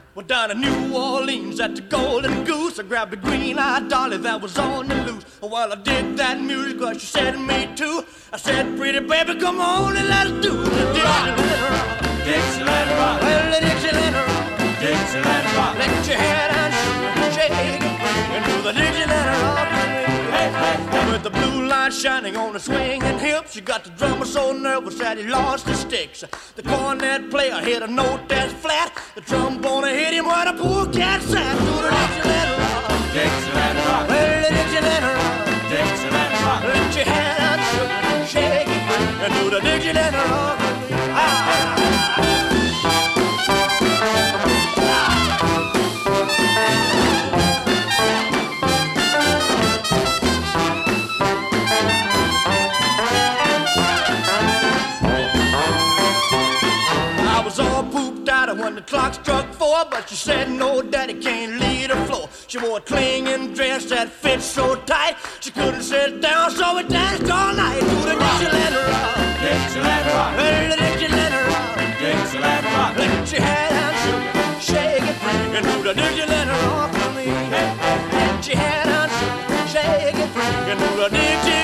Well, down in New Orleans at the Golden Goose, I grabbed a green-eyed dolly that was on the loose. Well, I did that music, but she said to me too. I said, pretty baby, come on and let's do the Dixieland rock. Dixieland rock. Well, the Dixieland rock. Dixieland rock. Let your head and shake it and do the Dixieland rock. Hey, hey, hey. With the blue light shining on the swinging hips, you got the drummer so nervous that he lost his sticks. The cornet player hit a note that's flat. The trombone hit him where the poor cat sat. Do the Dixieland rock. Dixieland rock. Well, the Dixieland rock. Dixieland rock. Let your head and shake it and do the Dixieland rock. When the clock struck 4, but she said no, daddy can't leave the floor. She wore a clinging dress that fit so tight she couldn't sit down, so we danced all night to the Dixieland rock. Dixieland rock. Well, the Dixieland rock. Dixieland rock. Let your head and shake it and do the Dixieland rock for me. Let your head and shake it and do the Dixieland.